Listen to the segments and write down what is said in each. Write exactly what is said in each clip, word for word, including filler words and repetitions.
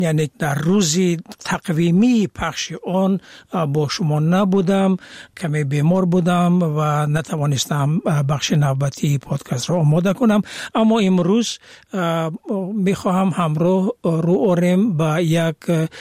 یعنی در روزی تقویمی پخش آن با شما نبودم، کمی بیمار بودم و نتوانستم بخش نوبتی پادکست را آماده کنم. اما امروز میخواهم همراه رو آوریم با یک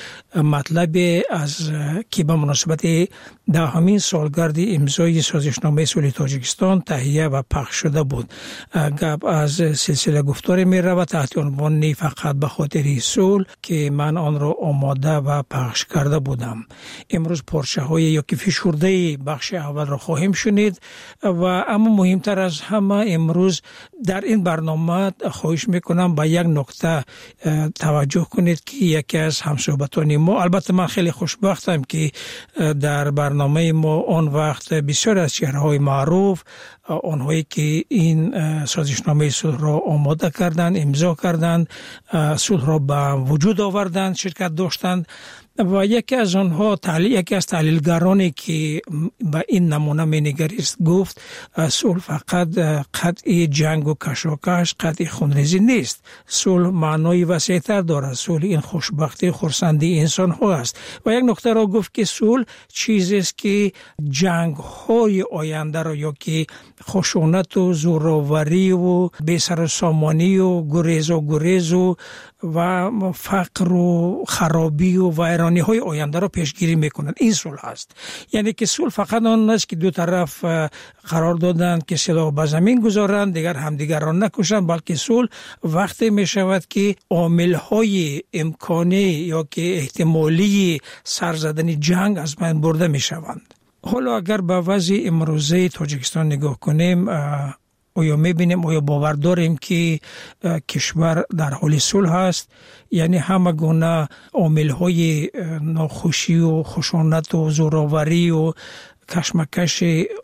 مطلب از که به مناسبت دهمین سالگرد امضای سازشنامه صلح تاجیکستان تهیه و پخش شده بود. گپ از سلسله گفتار می رود تحت عنوان فقط به خاطر صلح که من آن را آماده و پخش کرده بودم. امروز پارچه های یا که فشرده بخش اول را خواهیم شنید و اما مهمتر از همه امروز در این برنامه خواهش میکنم با یک نکته توجه کنید که یکی از همصحبتان ما، البته من خیلی خوشبختم که در برنامه ما آن وقت بسیار از چهره‌های معروف، آنهایی که این سازشنامه صلح را آماده کردند، امضا کردند، صلح را به وجود آوردند، شرکت داشتند و یکی از آنها تحلیل یکی از تحلیلگرانی که به این نمونه می‌نگریست گفت صلح فقط قطع جنگ و کشاکش، قطع خونریزی نیست. صلح معنای وسیع‌تر دارد. صلح این خوشبختی، خرسندی انسان ها است. و یک نکته را گفت که صلح چیزی است که جنگ های آینده را یا که خشونت و زورآوری و بی‌سر و سامانی و گریز و گریز و و فقر و خرابی و ویرانی های آینده را پیشگیری میکنند. این صلح است. یعنی که صلح فقط آن است که دو طرف قرار دادند که سلاح به زمین گذارند، دیگر همدیگر را نکشند، بلکه صلح وقتی می شود که عامل های امکانی یا که احتمالی سر زدن جنگ از بین برده می شوند. حالا اگر به وضع امروزه تاجیکستان نگاه کنیم، آیا میبینیم، آیا باور داریم که کشور در حال صلح است؟ یعنی همه گونه عامل‌های ناخوشی و خشونت و زورآوری و کشمکش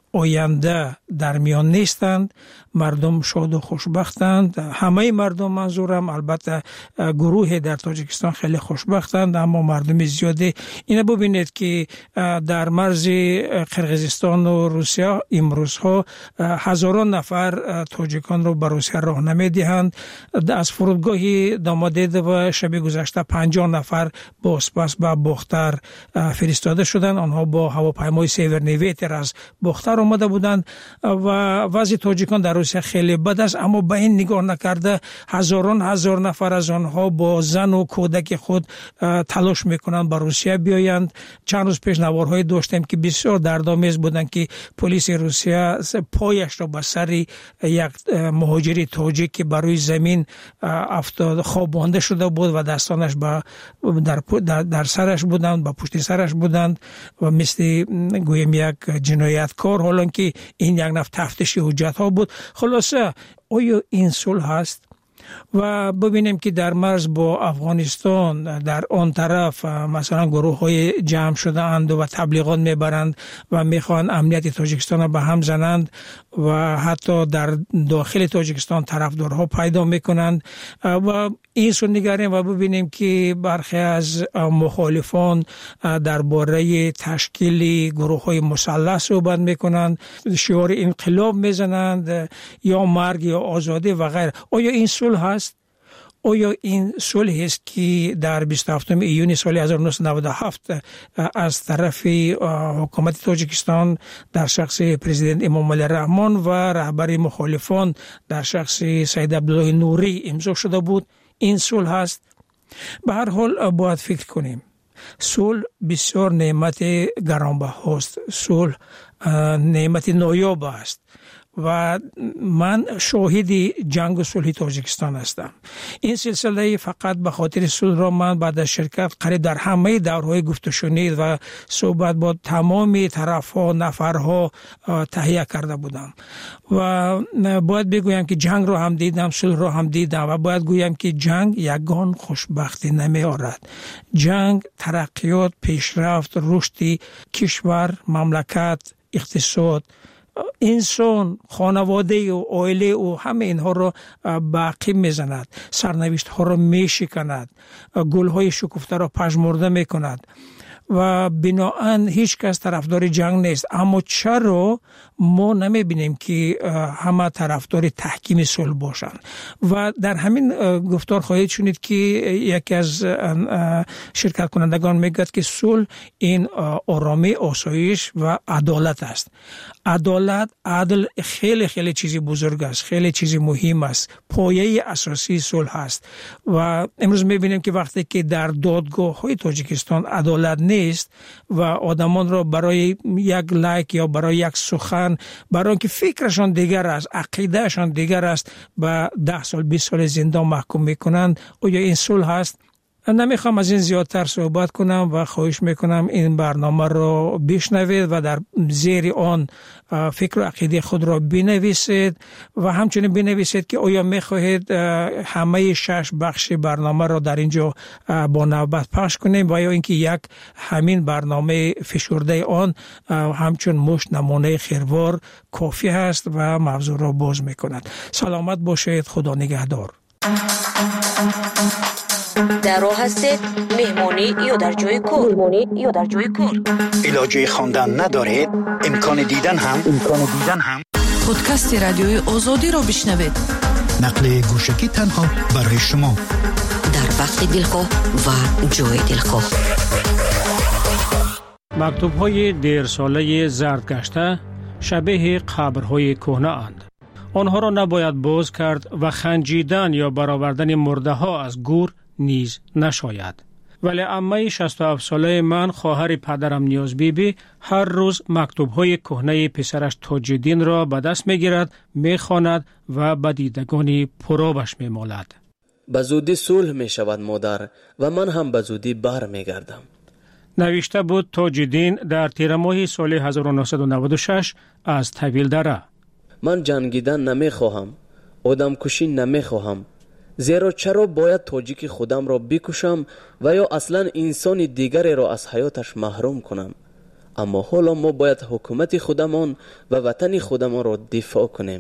آینده در میان نیستند. مردم شاد و خوشبختند. همه مردم منظورم، البته گروه در تاجیکستان خیلی خوشبختند، اما مردم زیاده. اینه ببینید که در مرز قرقیزستان و روسیه امروزها هزاران نفر تاجیکان رو به روسیه راه نمیدهند. از فرودگاه دامادید و شب گذشته پنجاه نفر با اسپاس به باختر فرستاده شدند. آنها با هواپیمای سیورنیویتر از باختر آمده بودند و وضع تاجیکان در روسیه خیلی بد است. اما به این نگاه نکرده هزاران هزار نفر از آنها با زن و کودک خود تلاش میکنند به روسیه بیایند. چند روز پیش نوارهای داشتیم که بسیار دردآمیز بودند که پلیس روسیه پایش را به سر یک مهاجر تاجیک که بر روی زمین افتاد خوابانده شده بود و دستانش در در, در سرش بودند، با پشت سرش بودند و مثل گویم یک جنایتکار، حالا که این یک نفر تفتیش حجت ها بود. خلاصه آیا این صلح هست؟ و ببینیم که در مرز با افغانستان در آن طرف مثلا گروه های جمع شده اند و تبلیغات میبرند و میخوان امنیت تاجیکستان را به هم زنند و حتی در داخل تاجیکستان طرفدارها پیدا میکنند و این سو نگریم و ببینیم که برخی از مخالفان درباره تشکیل گروه های مسلح صحبت میکنند، شعار انقلاب میزنند یا مرگ یا آزادی و غیره. آیا این صلح هست؟ آیا این صلح است که در بیست و هفتم ایون سال هزار و نهصد و نود و هفت از طرف حکومت تاجیکستان در شخص پرزیدنت امام علی رحمان و رهبر مخالفان در شخص سید عبدالله نوری امضا شده بود؟ این صلح هست؟ به هر حال باید فکر کنیم. صلح بسیار نعمت گرانبهاست. صلح نعمت نایاب است و من شاهد جنگ و صلح تاجیکستان هستم. این سلسله فقط به خاطر صلح را من بعد از شرکت قریب در همه دورهای گفت و شنید و صحبت با تمام طرفها نفرها تهیه کرده بودم و باید بگویم که جنگ را هم دیدم، صلح را هم دیدم و باید گویم که جنگ یگان خوشبختی نمی آورد. جنگ ترقیات، پیشرفت، رشد کشور، مملکت، اقتصاد، انسان، خانواده و عائله و همه اینها را باقی میزند، سرنوشت ها را میشکند، گل های شکفته را پژمرده میکند و بناهن هیچ کس طرفدار جنگ نیست. اما چرا ما نمیبینیم که همه طرفدار تحکیم صلح باشند؟ و در همین گفتار خواهید شنید که یکی از شرکت کنندگان میگوید که صلح این آرامی، آسایش و عدالت است. عدالت، عدل خیلی خیلی چیزی بزرگ است، خیلی چیزی مهم است، پایه اساسی صلح است. و امروز میبینیم که وقتی که در دادگاه های تاجیکستان عدالت نیست و آدمان را برای یک لایک یا برای یک سخن، برای اینکه فکرشان دیگر است، عقیدهشان دیگر است، به ده سال بیست سال زندان محکوم میکنند، آیا این صلح است؟ نمیخوام از این زیادتر صحبت کنم و خواهش میکنم این برنامه را بشنوید و در زیر آن فکر و عقیده خود را بنویسید و همچنین بنویسید که آیا میخواهید همه شش بخش برنامه را در اینجا با نوبت پخش کنیم و یا اینکه یک همین برنامه فشرده آن همچون مشت نمونه خیروار کافی هست و موضوع را باز میکند. سلامت باشید، خدا نگهدار. در راه هستید، مهمانی یا در جای کار، مهمانی یا در جای کار. علاجه خواندن ندارید؟ امکان دیدن هم امکان دیدن هم پادکست رادیوی آزادی را بشنوید. نقل گوشکی تنها برای شما در وقت دلخواه و جای دلخواه. مکتوب‌های دیرساله زردگشته شبیه قبرهای کهنه اند. آنها را نباید باز کرد و خنجیدن یا برآوردن مرده ها از گور نیز نشاید. ولی عمه شصت و هفت ساله من، خواهر پدرم نیاز بیبی، هر روز مکتوب‌های کهنه پسرش تاج‌الدین را به دست می‌گیرد، می‌خواند و به دیدگانی پرآبش می‌مالد. به زودی صلح می‌شود مادر و من هم به زودی بر می‌گردم. نوشته بود تاج‌الدین در تیر ماه سال هزار و نهصد و نود و شش از طویل دره. من جنگیدن نمی‌خواهم، آدم کشی نمی‌خواهم. زیرا چرا باید تاجیک خودم را بکشم و یا اصلا انسان دیگری را از حیاتش محروم کنم؟ اما حالا ما باید حکومت خودمان و وطن خودمان را دفاع کنیم.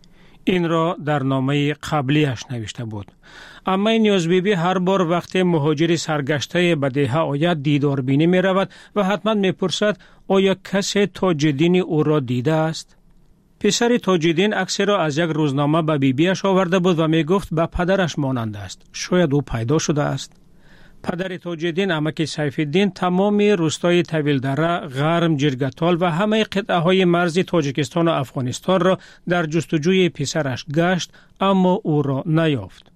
این را در نامه قبلیش نوشته بود. اما نیاز بیبی هر بار وقت مهاجر سرگشته به دهه آید دیدار بینی می رود و حتما می پرسد آیا کسی تاج‌الدین او را دیده است؟ پسر تاج‌الدین عکسی را از یک روزنامه به بیبیش آورده بود و می گفت به پدرش مانند است. شاید او پیدا شده است. پدر تاج‌الدین عمک سیف‌الدین تمام روستای طویل دره، غرم، جرگتال و همه قطعه های مرز تاجیکستان و افغانستان را در جستجوی پسرش گشت، اما او را نیافت.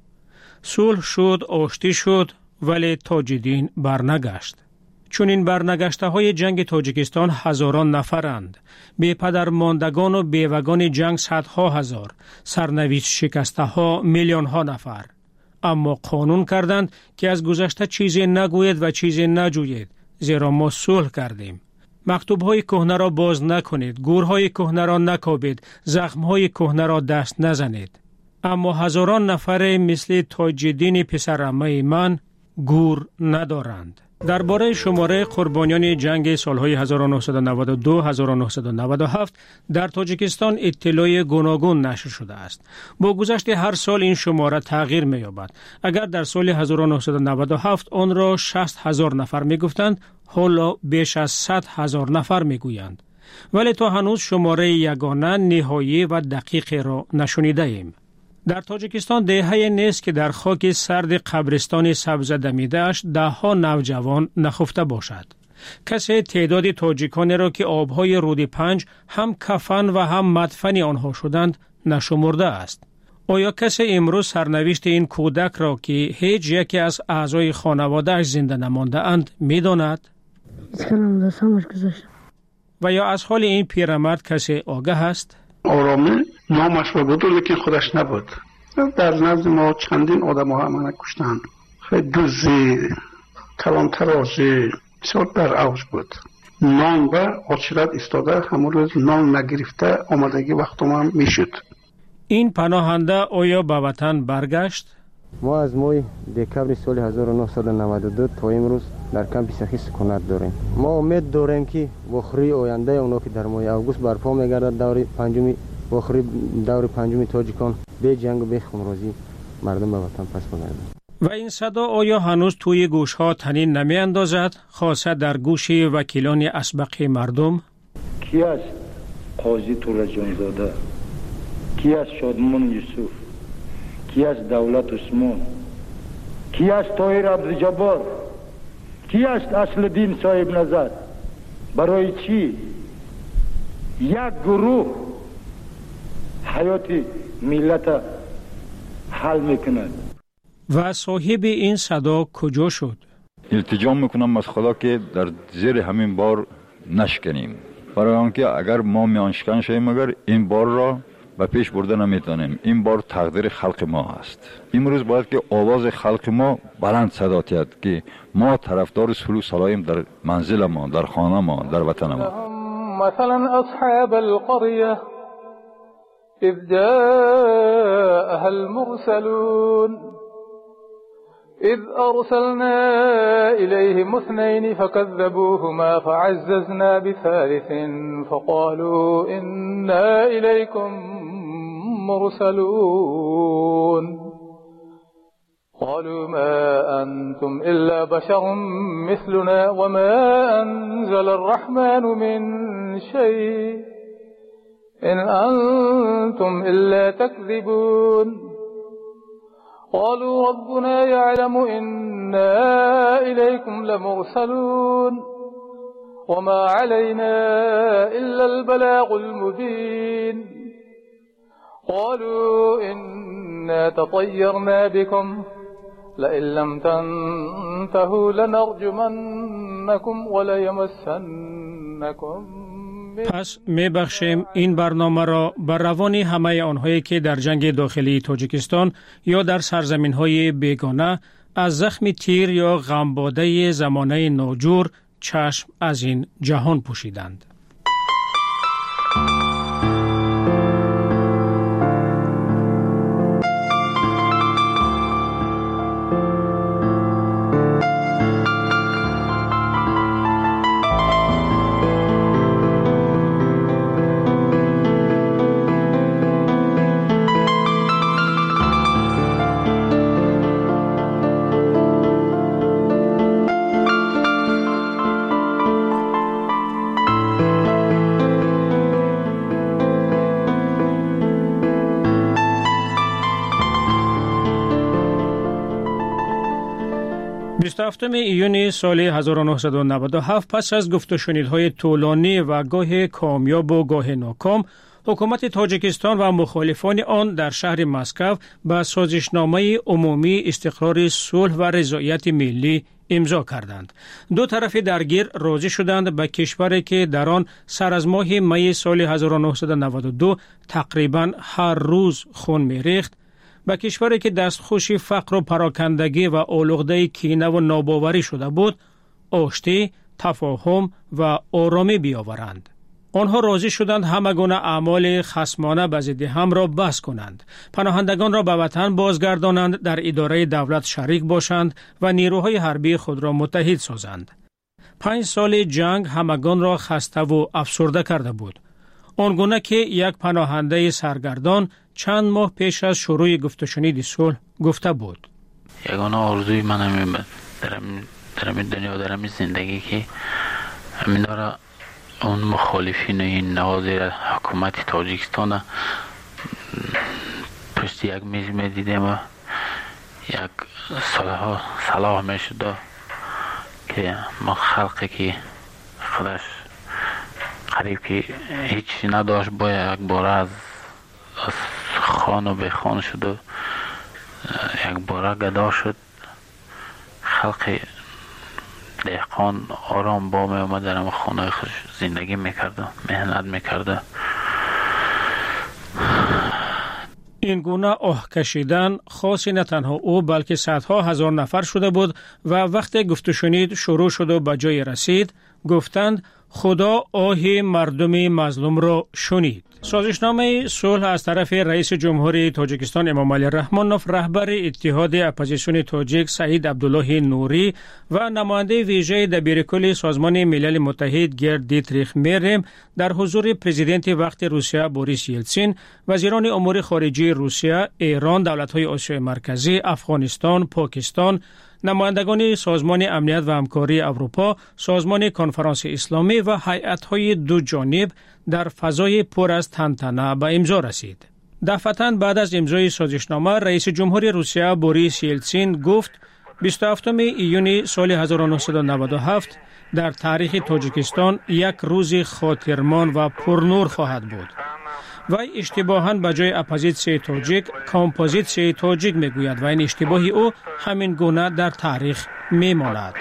صلح شد، آشتی شد، ولی تاج‌الدین برنگشت. چون این برنگشته های جنگ تاجیکستان هزاران نفرند، بی پدر ماندگان و بیوگان جنگ صدها هزار، سرنوشت شکسته ها میلیون ها نفر. اما قانون کردند که از گذشته چیزی نگوید و چیزی نجویید، زیرا ما صلح کردیم. مکتوب های کهنه را باز نکنید، گورهای کهنه را نکابید، زخم های کهنه را دست نزنید. اما هزاران نفر مثل تاج‌الدین پسرعمه من گور ندارند. درباره شماره قربانیان جنگ سالهای هزار و نهصد و نود و دو تا هزار و نهصد و نود و هفت در تاجیکستان اطلاع گوناگون نشر شده است. با گذشت هر سال این شماره تغییر می‌یابد. اگر در سال هزار و نهصد و نود و هفت آن را شصت هزار نفر می‌گفتند، حالا بیش از صد هزار نفر می‌گویند. ولی تا هنوز شماره یگانه، نهایی و دقیق را نشنیده ایم. در تاجیکستان دهه‌ای نیست که در خاک سرد قبرستان سبز دمیده‌اش ده ها نوجوان نخفته باشد. کسی تعداد تاجیکانی را که آبهای رود پنج هم کفن و هم مدفن آنها شدند نشمرده است. آیا کسی امروز سرنوشت این کودک را که هیچ یکی از اعضای خانواده‌اش زنده نمانده اند می‌داند؟ و یا از حال این پیرمرد کسی آگاه است؟ آرامی نامش را بود لیکن خودش نبود. در نزد ما چندین آدم ها همه کشتند. خیلی دوزی، کلان ترازی بسیار در اوج بود. نان و آچیلت استاده همون روز نان نگرفته آمدگی وقت ما میشد. این پناهنده آیا به وطن برگشت؟ ما از ماه دکبر سال هزار و نهصد و نود و دو تا امروز در کمپ سخی سکونت داریم. ما امید داریم که بخری آینده اونا که در ماه اوگوست برپا میگردد دور پنجمی بخری دور پنجمی تاجیکان به جنگ و به خونریزی مردم به وطن پس بگردند. و این صدا آیا هنوز توی گوش ها طنین نمی اندازد، خاصه در گوش وکیلان اسبق مردم؟ کی است قاضی تورا جانزاده؟ کی است شادمان یوسف؟ کی است دولت عثمان؟ کی است طاهر عبدالجبار؟ کی است اصلالدین صاحب نظر؟ برای چی یک گروه حیات ملت حل میکند؟ و صاحب این صدا کجا شد؟ التجا میکنم از خدا که در زیر همین بار نشکنیم، برای آنکه اگر ما میانشکن شویم اگر این بار را به پیش برده نمیتونیم. این بار تقدیر خلق ما است. امروز باید که آواز خلق ما بلند صدا تید که ما طرفدار صلح صلاحیم در منزل ما، در خانه ما، در وطن ما. مثلا اصحاب القرية اذ جاءها المرسلون اذ ارسلنا اليهم اثنين فكذبوهما فعززنا بثالث فقالوا انا اليكم مرسلون قالوا ما أنتم إلا بشر مثلنا وما أنزل الرحمن من شيء إن أنتم إلا تكذبون قالوا ربنا يعلم إنا إليكم لمرسلون وما علينا إلا البلاغ المبين قالوا إنا تطيرنا بكم لئن لم تنتهوا لنرجمنكم وليمسنكم. پس می بخشیم این برنامه را بر روان همه آنهایی که در جنگ داخلی تاجیکستان یا در سرزمین های بیگانه از زخم تیر یا غمباده زمانه ناجور چشم از این جهان پوشیدند. بیست و هفتم ایون سال هزار و نهصد و نود و هفت پس از گفت و شنیدهای طولانی و گاه کامیاب و گاه ناکام، حکومت تاجیکستان و مخالفان آن در شهر مسکو به سازشنامه عمومی استقرار صلح و رضایت ملی امضا کردند. دو طرف درگیر راضی شدند به کشوری که در آن سر از ماه می سال هزار و نهصد و نود و دو تقریباً هر روز خون می‌ریخت، به کشوری که دستخوش فقر و پراکندگی و آلوده کینه و ناباوری شده بود، آشتی، تفاهم و آرامی بیاورند. آنها راضی شدند همه گونه اعمال خصمانه به ضد هم را بس کنند، پناهندگان را به وطن بازگردانند، در اداره دولت شریک باشند و نیروهای حربی خود را متحد سازند. پنج سال جنگ همگان را خسته و افسرده کرده بود، آنگونه که یک پناهنده سرگردان چند ماه پیش از شروع گفت و شنید صلح گفته بود: یگانه آرزوی من همین در این دنیا در این زندگی که همین داره اون مخالفین این نوازی حکومت تاجیکستان پشت یک میز می دیدیم و یک صلاح صلاح می شده که ما خلقی که خودش قریب که هیچی نداشت با یک باره از از خان و به خان شد و یک باره گدا شد. خلق دهقان آرام با می اومد در خانه خود زندگی میکرده، مهنت میکرده. این گونه آه کشیدن خاصی نه تنها او بلکه صدها هزار نفر شده بود و وقتی گفت و شنید شروع شد و به جای رسید، گفتند خدا آه مردم مظلوم را شنید. سازشنامه صلح از طرف رئیس جمهوری تاجیکستان امام علی رحمانوف، رهبر اتحاد اپوزیسیون تاجیک سعید عبدالله نوری و نماینده ویژه دبیرکل سازمان ملل متحد گرد دیتریخ مریم در حضور پرزیدنت وقت روسیه بوریس یلتسین، وزیران امور خارجه روسیه، ایران، دولت‌های آسیای مرکزی، افغانستان، پاکستان، نمایندگان سازمان امنیت و همکاری اروپا، سازمان کنفرانس اسلامی و هیئت‌های دو جانب در فضای پر از تنتنه به امضا رسید. دفعتاً بعد از امضای سازشنامه، رئیس جمهوری روسیه بوریس یلتسین گفت بیست و هفتم ایون سال هزار و نهصد و نود و هفت در تاریخ تاجیکستان یک روز خاطرمان و پرنور خواهد بود. و اشتباهاً به جای اپوزیسیون تاجیک کامپوزیسیون تاجیک میگوید و این اشتباه او همین گونه در تاریخ میماند.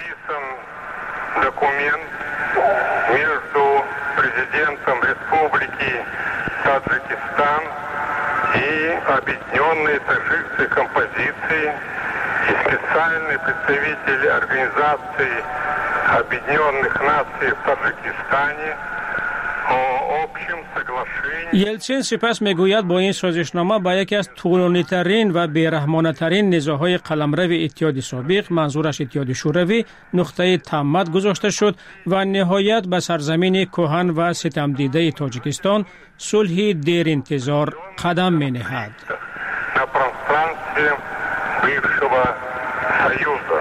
Документ между президентом Республики Таджикистан и Объединенной Таджикской композиции и специальный представитель Организации Объединенных Наций в Таджикистане о общем соглашении. یلتسین سپس میگوید با این سازشنامه با یکی از طولانی‌ترین و بی‌رحمانه‌ترین نزاع‌های قلمرو اتحاد سابق، منظورش اتحاد شوروی، نقطه تمت گذاشته شد و نهایت به سرزمین کهن و ستم دیده تاجیکستان صلح دیر انتظار قدم می‌نهد. На пространстве бывшего Союза,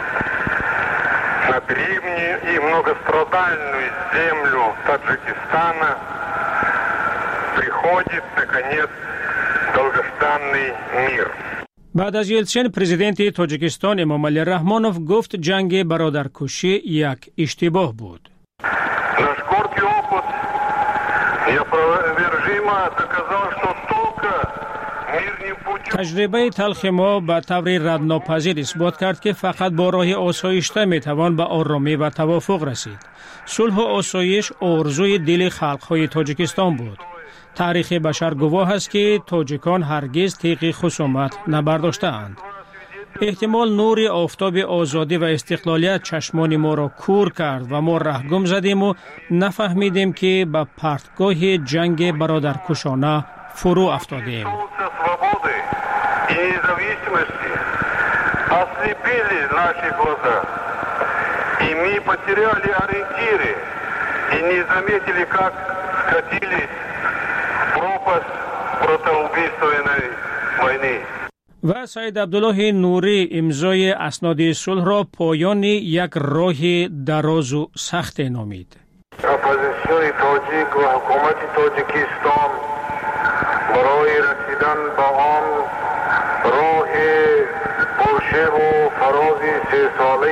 на древнюю и многострадальную землю Таджикистана приходит, наконец, долгожданный мир. بعد از یلتسین، پرزیدنت تاجیکستان امام علی رحمانوف گفت جنگ برادرکشی یک اشتباه بود. Наш горький опыт неопровержимо доказал, что только мирным путем تجربه تلخ ما به طور ردناپذیر اثبات کرد که فقط با راه آسایشته میتوان به آرامی و توافق رسید. صلح و آسایش آرزوی دل خلق‌های تاجیکستان بود. تاریخ بشر گواه است که تاجیکان هرگز تیغ خصومت نبرداشته‌اند. احتمال نور آفتاب آزادی و استقلالیت چشمان ما را کور کرد و ما رهگم زدیم و نفهمیدیم که به پرتگاه جنگ برادرکشانه فرو افتادیم. и независимости ослепили наши глаза, и мы потеряли ориентиры и не заметили, как скатились в пропасть братоубийственной войны. و سعید عبدالله نوری امضای اسناد صلح را پایان یک راه دراز و سخت نامید. اپوزیسیون تاجیک و حکومت تاجیکستان برای رسیدن به آن راه پرشه و فراز سه ساله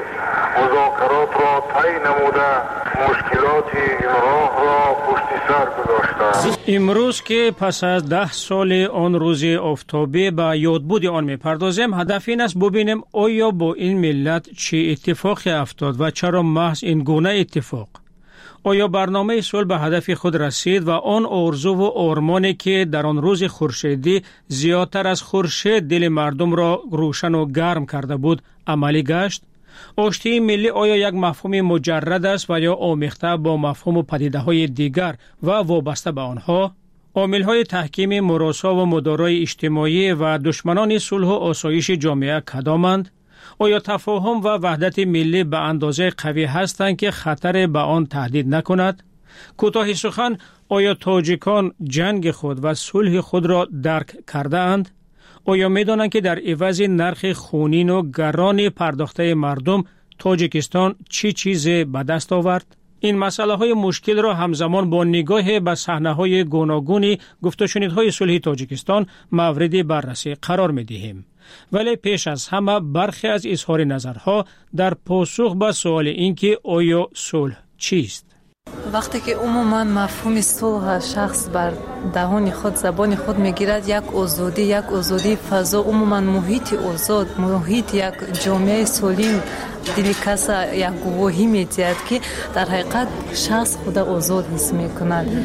مذاکرات را طی نموده مشکلات این راه را پشت سر گذاشتند. امروز که پس از ده سال آن روز آفتابی به یادبود آن می‌پردازیم، هدف این است ببینیم آیا با این ملت چه اتفاقی افتاد و چرا محض این گونه اتفاق؟ آیا برنامه صلح به هدف خود رسید و آن آرزو و آرمانی که در آن روز خورشیدی زیادتر از خورشید دل مردم را روشن و گرم کرده بود عملی گشت؟ آشتی ملی آیا یک مفهوم مجرد است و یا آمیخته با مفهوم و پدیده‌های دیگر و وابسته به آنها؟ عامل‌های تحکیم مراسا و مدارای اجتماعی و دشمنان صلح و آسایش جامعه کدامند؟ آیا تفاهم و وحدت ملی به اندازه قوی هستند که خطر به آن تهدید نکند؟ کوتاه سخن، آیا تاجیکان جنگ خود و صلح خود را درک کرده اند؟ آیا می دانند که در عوض نرخ خونین و گران پرداخته مردم تاجیکستان چی چیز به دست آورد؟ این مسئله های مشکل را همزمان با نگاه به صحنه های گوناگون گفت و شنیدهای صلح تاجیکستان مورد بررسی قرار می دهیم. ولی پیش از همه برخی از اظهار نظرها در پاسخ به سوال اینکه آیا صلح چیست؟ وقتی که عموما مفهوم صلح شخص بر دهان خود زبان خود میگیرد، یک آزادی یک آزادی فضا، عموما محیط آزاد، محیط یک جامعه سالم، دل کس یک گواهی میدهد که در حقیقت شخص خود آزاد حس میکند.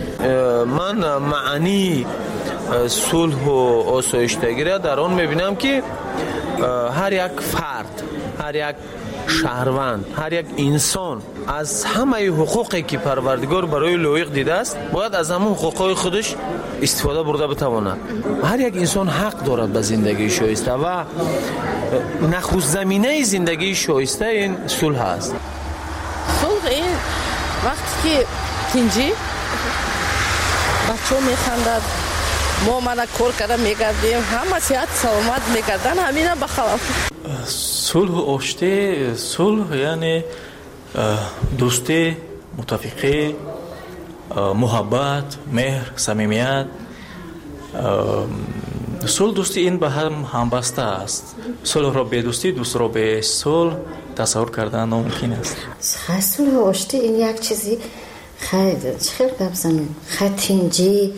من معنی صلح و آسایشتگی را در آن میبینم که هر یک فرد، هر یک شهروند، هر یک انسان از همه حقوقی که پروردگار برای لایق دیده است باید از همه حقوقهای خودش استفاده برده بتواند. هر یک انسان حق دارد به زندگی شایسته و نخست زمینه زندگی شایسته این صلح است. صلح این وقتی که تینجی بچه ها میخندد، ما منو کار کرده میگردیم، همه صحت سلامت میگردن، همینه بخلاف. صلح و آشتی، صلح یعنی دوستی، متفقی، محبت، مهر، صمیمیت. صلح دوستی این به هم همبسته است. صلح را به دوستی، دوست را به صلح تصور کردن ناممکن است. صلح و آشتی این یک چیزی خیلی خیلی ببزنیم، خیلی تینجی،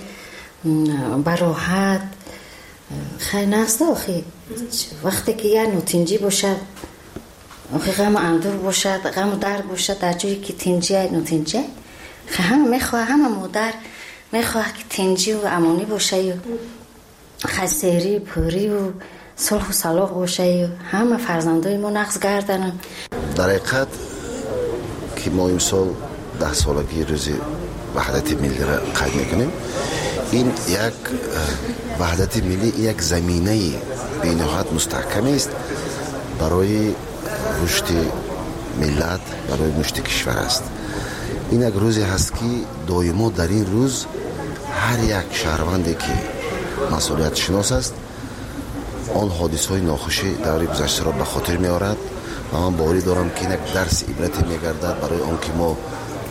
براحت، خیلی نزده آخی. وقتی که یه نوع تینجی باشد، آخی غم و اندور باشد، غم و درد باشد، در جایی که تینجی های نوع تینجی خیلی همه میخواه، همه مادر میخواه که تینجی و امانی باشه و خیلی سیری پوری و صلح و صلاح باشه و همه فرزندای ما نقص گردنن. در حقیقت که ما امسال ده سالگی روز وحدت ملی را قید میکنیم، این یک وحدت ملی یک زمینه به نهایت مستحکم است برای رشد ملت، برای رشد کشور است. این یک روزی هست که دائما در این روز هر یک شهروندی که مسئولیت شناس است آن حادثه های ناخوشی در گذشته را به خاطر می آورد و من باوری دارم که یک درس عبرتی می گردد برای آن که ما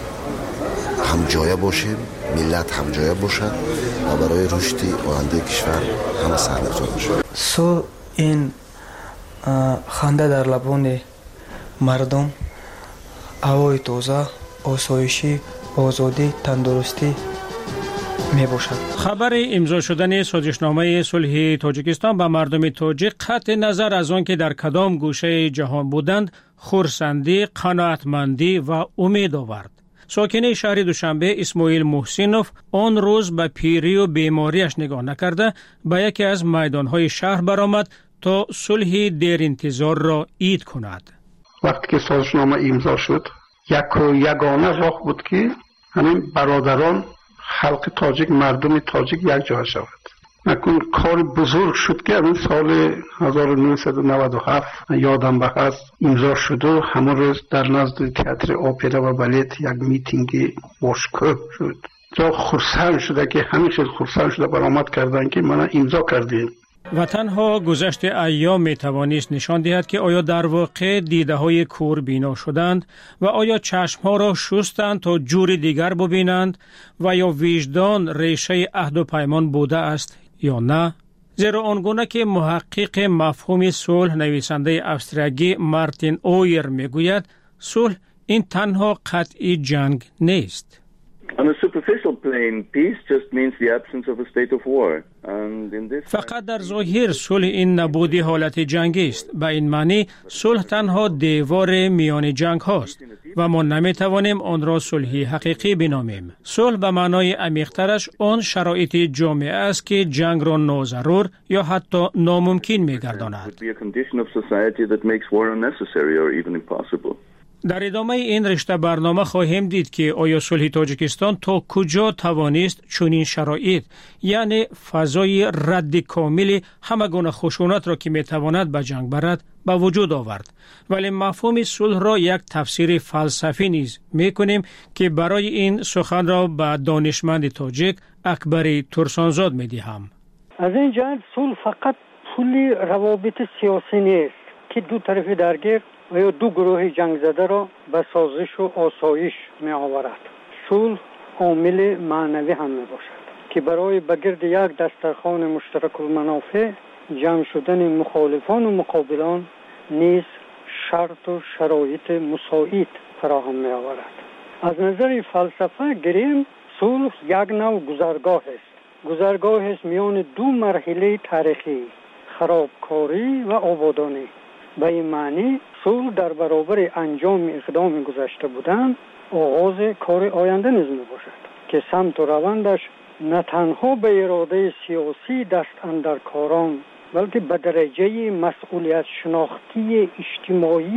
هم جایه باشیم، ملت هم جایه باشد و برای رشد آینده کشور همه سرنگذار باشد. صلح این خنده در لبان مردم، هوای تازه، آسایشی، آزادی، تندرستی می باشد. خبر امضا شدن سازشنامه صلح تاجیکستان به مردم تاجیک قطع نظر از آن که در کدام گوشه جهان بودند خرسندی، قناعتمندی و امید آورد. ساکن شهر دوشنبه اسماعیل محسینوف آن روز به پیری و بیماریش نگاه نکرده به یکی از میدانهای شهر برآمد تا صلح دیر انتظار را عید کند. وقتی که سازشنامه امضا شد یک و یگانه راه بود که همین برادران خلق تاجیک، مردم تاجیک یک جا شود. نکن کار بزرگ شد که همین سال هزار و نهصد و نود و هفت یادم به هست امضا شد و همون روز در نزد تئاتر اپرا و بالت یک میتینگ باشکوه شد. جا خرسند شده که همین خیلی خرسند شده برآمد کردن که من امضا کردیم. و تنها گذشت ایام می توانست نشان دهد که آیا در واقع دیده های کور بینا شدند و آیا چشم ها را شستند تا جور دیگر ببینند و یا وجدان ریشه عهد و پیمان بوده است یا نه؟ زیرا آنگونه که محقق مفهوم صلح نویسنده استرالیایی مارتین اویر می گوید صلح این تنها قطعی جنگ نیست. On a superficial plane, peace just means the absence of a state of war. And in this فقط در ظاهر صلح این نبودی حالت جنگی است. به این معنی صلح تنها دیوار میان جنگ هاست و ما نمی توانیم آن را صلحی حقیقی بنامیم. صلح به معنای عمیق‌ترش آن شرایط جامعه است که جنگ را ناضرور یا حتی ناممکن می گرداند. در ادامه این رشته برنامه خواهیم دید که آیا صلح تاجیکستان تا کجا توانست چنین شرایط، یعنی فضای رد کامل همه گونه خشونت را که میتواند به جنگ برد به وجود آورد. ولی مفهوم صلح را یک تفسیر فلسفی نیز میکنیم که برای این سخن را به دانشمند تاجیک اکبر ترسانزاد میدهم. از این جهت صلح فقط پول روابط سیاسی نیست که دو طرف درگیر و یا دو گروه جنگ زده را به سازش و آسایش می آورد. صلح عامل معنوی هم می باشد که برای به گرد یک دسترخوان مشترک المنافع جمع شدن مخالفان و مقابلان نیز شرط و شرایط مساعد فراهم می آورد. از نظر فلسفه گریم صلح یک نوع گذرگاه است. گذرگاه است میان دو مرحله تاریخی، خرابکاری و آبادانی. به این معنی صلح در برابر انجام اقدام گذشته بودن آغاز کار آینده نیز می باشد که سمت و روندش نه تنها به اراده سیاسی دست اندر کاران بلکه به درجه مسئولیت شناختی اجتماعی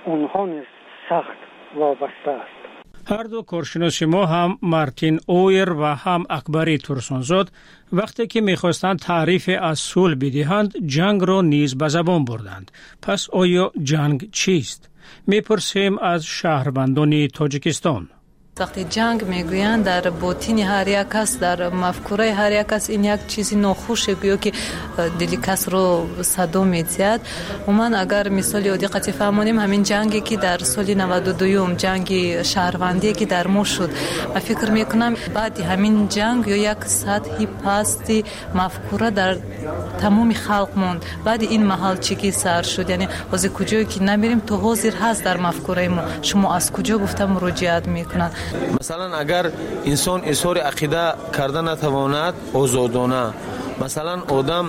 اونها نیز سخت وابسته است. هر دو کارشناس ما هم مارتین اویر و هم اکبری ترسانزاد وقتی که میخواستند تعریف از صلح بدهند جنگ را نیز به زبان بردند. پس آیا جنگ چیست؟ میپرسیم از شهروندان تاجیکستان. وقتی جنگ میگویند در باطن هر یک کس، در مفکوره هر یک کس این یک چیزی ناخوشه گویا که دل کس رو صدا میزد. من اگر مثال یادی قطعی فهمانیم همین جنگی که در سال نود و دو جنگ شهروندی که در ما شد، من فکر میکنم بعد همین جنگ یا یک سطحی پستی مفکوره در تمام خلق موند. بعد این محل چیکی سر شد، یعنی از کجایی که نمیریم تو حاضر هست در مفکوره ما، شما از کجا گفتم مراجعت میکنن. مثلا اگر انسان اظهار عقیده کرده نتواند آزادانه، مثلا آدم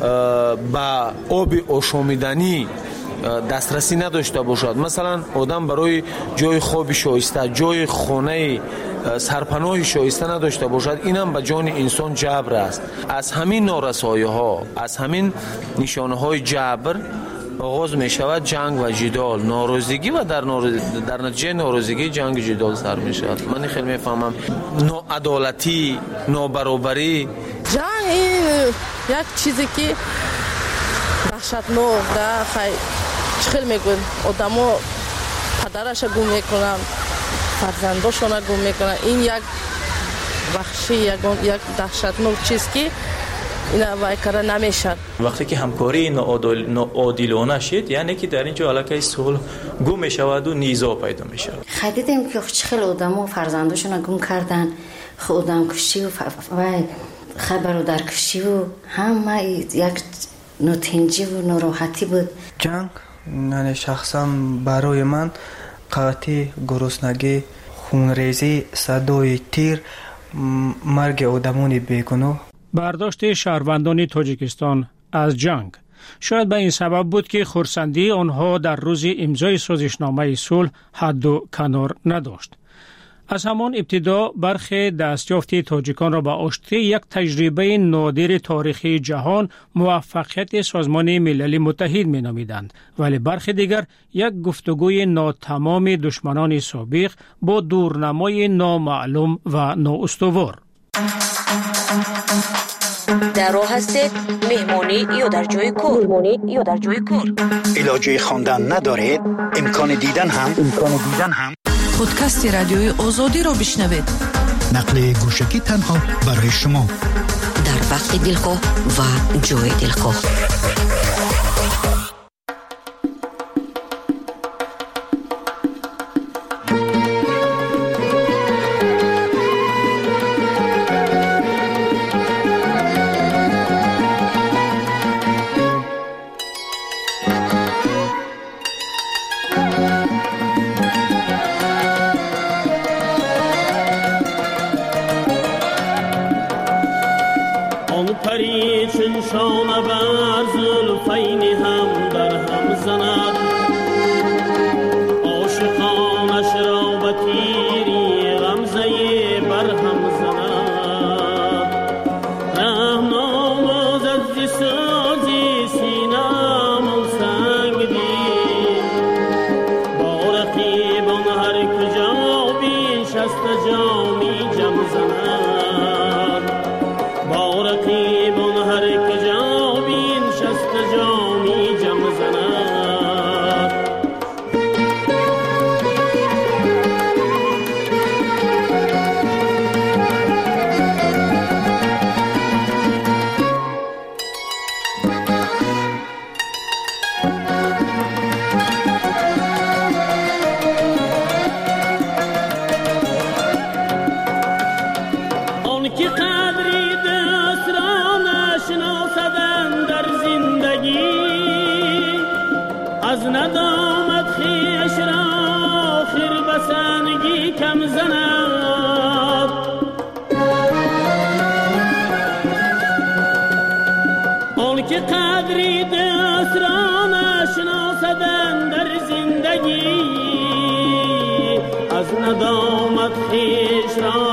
با آب آشامیدنی دسترسی نداشته باشد، مثلا آدم برای جای خواب شایسته، جای خانه سرپناه شایسته نداشته باشد، اینم به جان انسان جبر است. از همین نارسایی ها، از همین نشانه های جبر آغاز می شود جنگ و جدال، ناراضگی و در نارض... در نتیجه ناراضگی جنگ جدال سر می شود. من خیلی می فهمم ناعدالتی، نابرابری. جنگ این یک چیزی که وحشتناک ده، خیلی خیلی میگن آدما پدرش گم میکنن، فرزنداشون گم میکنن. این یک وحشی، یک یک دهشتناک چیز که اینا وای کار نمیشه. وقتی که همکاری ناعادلانه شد، یعنی که در اینجا علاقه صلح گم میشود و نیزا پیدا میشه. خیلیدیم که خیلی آدما فرزنداشون گم کردن، خودم کشی و خبر در کشی و همه یک نوتنجی و ناراحتی بود. جنگ نه شخصا برای من قحطی، گرسنگی، خونریزی، صدای تیر، مرگ آدمان بیگناه. برداشت شهروندان تاجیکستان از جنگ شاید به این سبب بود که خرسندی آنها در روز امضای سازشنامه صلح حد و کنار نداشت. از همان ابتدا برخی دستیافت تاجیکان را به آشتی یک تجربه نادر تاریخی جهان موفقیت سازمان ملل متحد می نامیدند، ولی برخی دیگر یک گفتگوی ناتمام دشمنان سابق با دورنمای نامعلوم و نااستوار. در راه هستید مهمانی یا در جای کار؟ مهمانی یا در جای کار؟ علاجه خواندن ندارید؟ امکان دیدن هم امکان دیدن هم پادکست رادیوی آزادی را بشنوید. نقل گوشکی تنها برای شما در وقت دلخواه و جای دلخواه. ندامت خیش را